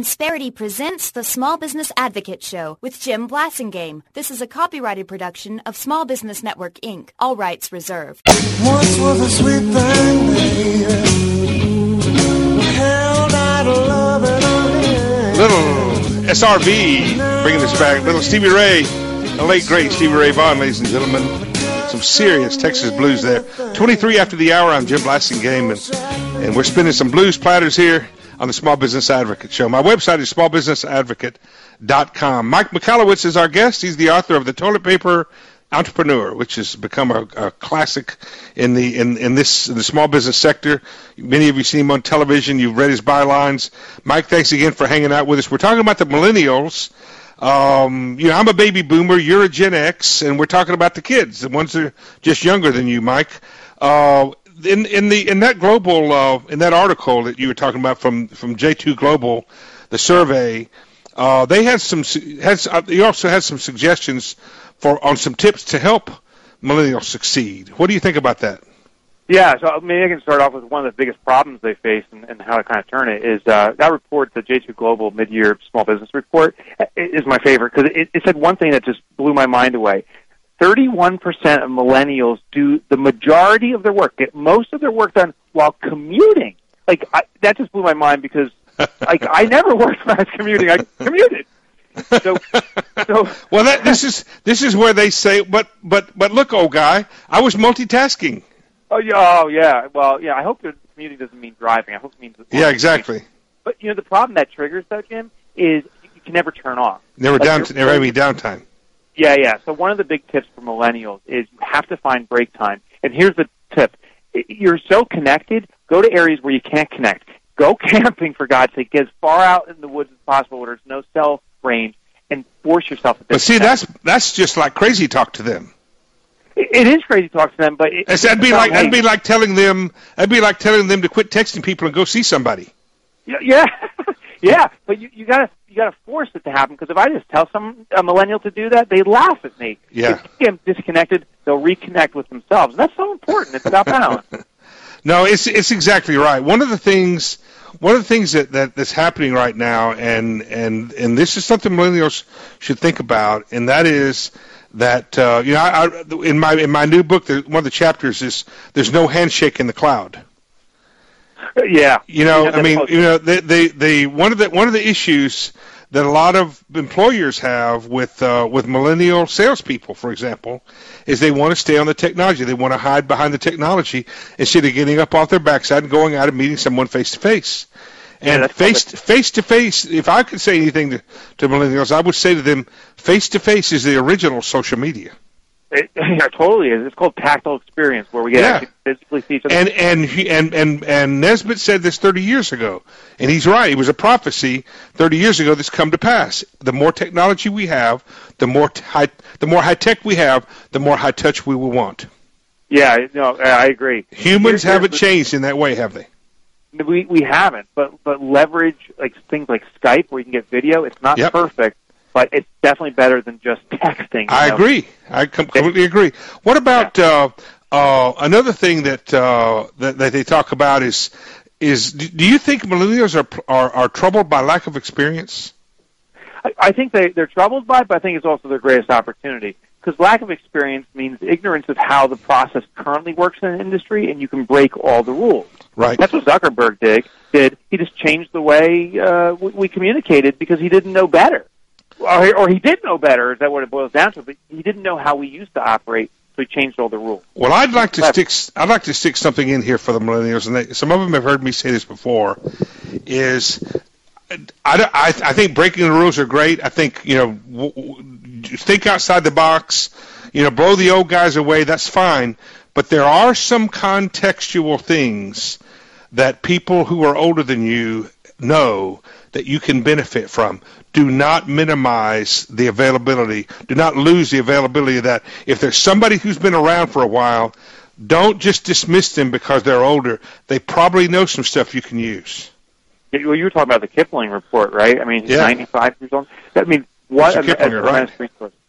Insperity presents the Small Business Advocate Show with Jim Blasingame. This is a copyrighted production of Small Business Network, Inc. All rights reserved. Once was a sweet thing, baby. Held out a loving hand. Little SRV bringing us back. Little Stevie Ray, the late great Stevie Ray Vaughan, ladies and gentlemen. Some serious Texas blues there. 23 after the hour, I'm Jim Blasingame, and we're spinning some blues platters here on the Small Business Advocate Show. My website is smallbusinessadvocate.com. Mike Michalowicz is our guest. He's the author of The Toilet Paper Entrepreneur, which has become a classic in the small business sector. Many of you seen him on television. You've read his bylines. Mike, thanks again for hanging out with us. We're talking about the millennials. I'm a baby boomer. You're a Gen X, and we're talking about the kids, the ones that are just younger than you, Mike. In that global in that article that you were talking about from J2 Global, the survey, they had you also had some suggestions on some tips to help millennials succeed. What do you think about that? Yeah, so maybe I can start off with one of the biggest problems they face and how to kind of turn it is that report, the J2 Global Mid-Year Small Business Report, is my favorite because it said one thing that just blew my mind away. 31% of millennials do the majority of their work, get most of their work done while commuting. That just blew my mind because I never worked when I was commuting. I commuted. So well, this is where they say, but look, old guy, I was multitasking. Oh yeah. Well, yeah. I hope that commuting doesn't mean driving. I hope it means exactly. But the problem that triggers though, Jim, is you can never turn off. Never any downtime. Yeah. So one of the big tips for millennials is you have to find break time. And here's the tip. You're so connected, go to areas where you can't connect. Go camping, for God's sake. Get as far out in the woods as possible where there's no cell range and force yourself to disconnect. But see, that's just like crazy talk to them. It is crazy talk to them, but... That'd be like telling them to quit texting people and go see somebody. Yeah. Yeah, but you gotta force it to happen, because if I just tell a millennial to do that, they laugh at me. Yeah. If they get disconnected, they'll reconnect with themselves. That's so important. It's about balance. No, it's exactly right. One of the things that's happening right now, and this is something millennials should think about, and that is that in my new book, one of the chapters is there's no handshake in the cloud. Yeah. They one of the issues that a lot of employers have with millennial salespeople, for example, is they want to stay on the technology. They want to hide behind the technology instead of getting up off their backside and going out and meeting someone face to face. And face to face, if I could say anything to millennials, I would say to them, face to face is the original social media. It totally is. It's called tactile experience, where we get to physically see each other. And Nesbitt said this 30 years ago, and he's right. It was a prophecy 30 years ago that's come to pass. The more technology we have, the more high tech we have, the more high touch we will want. Yeah, no, I agree. Humans haven't changed in that way, have they? We haven't, but leverage things like Skype where you can get video. It's not perfect, but it's definitely better than just texting. I agree. I completely agree. What about another thing that they talk about is do you think millennials are troubled by lack of experience? I think they're troubled by it, but I think it's also their greatest opportunity. Because lack of experience means ignorance of how the process currently works in an industry, and you can break all the rules. Right. That's what Zuckerberg did. He just changed the way we communicated because he didn't know better. Or he did know better, is that what it boils down to? But he didn't know how we used to operate, so he changed all the rules. Well, I'd like to stick something in here for the millennials, and some of them have heard me say this before, is I think breaking the rules are great. I think, think outside the box, blow the old guys away, that's fine. But there are some contextual things that people who are older than you know that you can benefit from. Do not minimize the availability. Do not lose the availability of that. If there's somebody who's been around for a while, don't just dismiss them because they're older. They probably know some stuff you can use. Well, you were talking about the Kipling report, right? I mean, he's 95 years old. I mean, what a tremendous resource.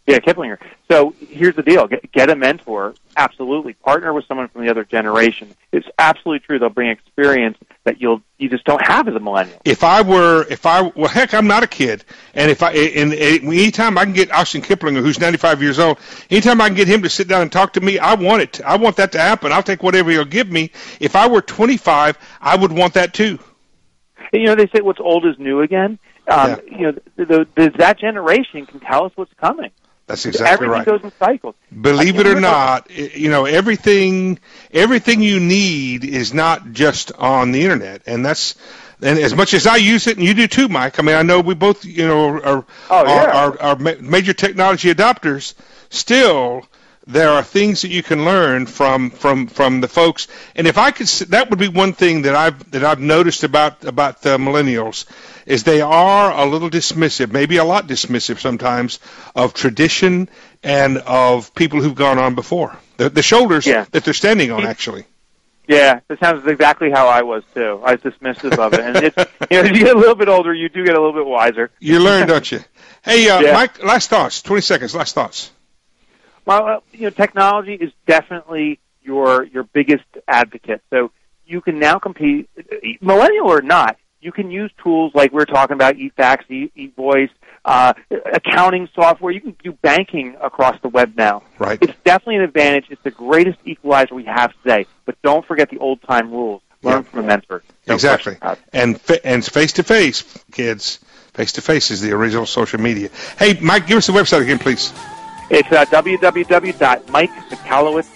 Yeah, Kiplinger. So here's the deal. Get a mentor. Absolutely. Partner with someone from the other generation. It's absolutely true. They'll bring experience that you just don't have as a millennial. Well, heck, I'm not a kid. And anytime I can get Austin Kiplinger, who's 95 years old, anytime I can get him to sit down and talk to me, I want it. I want that to happen. I'll take whatever he'll give me. If I were 25, I would want that too. And, they say what's old is new again. That generation can tell us what's coming. That's exactly right. Everything goes in cycles. Believe it or not, everything you need is not just on the internet, and as much as I use it, and you do too, Mike. I mean, I know we both, are major technology adopters. Still, there are things that you can learn from the folks. And if I could, that would be one thing that I've noticed about the millennials. Is they are a little dismissive, maybe a lot dismissive sometimes, of tradition and of people who've gone on before. The shoulders that they're standing on, actually. Yeah, that sounds exactly how I was, too. I was dismissive of it. And as you get a little bit older, you do get a little bit wiser. You learn, don't you? Hey, Mike, last thoughts, 20 seconds, last thoughts. Well, technology is definitely your biggest advocate. So you can now compete, millennial or not. You can use tools like we're talking about, eFax, eVoice, accounting software. You can do banking across the web now. Right. It's definitely an advantage. It's the greatest equalizer we have today. But don't forget the old-time rules. Learn from a mentor. Exactly. And face-to-face, kids. Face-to-face is the original social media. Hey, Mike, give us the website again, please. It's www.mikemichalowicz.com.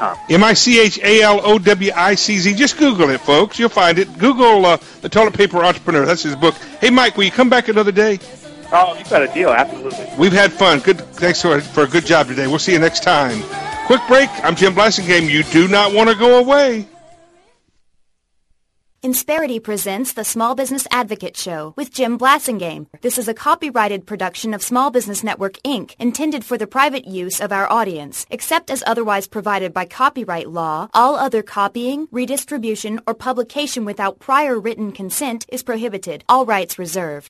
MICHALOWICZ. Just Google it, folks. You'll find it. Google The Toilet Paper Entrepreneur. That's his book. Hey, Mike, will you come back another day? Oh, you got a deal. Absolutely. We've had fun. Good. Thanks for a good job today. We'll see you next time. Quick break. I'm Jim Blasingame. You do not want to go away. Insperity presents the Small Business Advocate Show with Jim Blasingame. This is a copyrighted production of Small Business Network, Inc., intended for the private use of our audience. Except as otherwise provided by copyright law, all other copying, redistribution, or publication without prior written consent is prohibited. All rights reserved.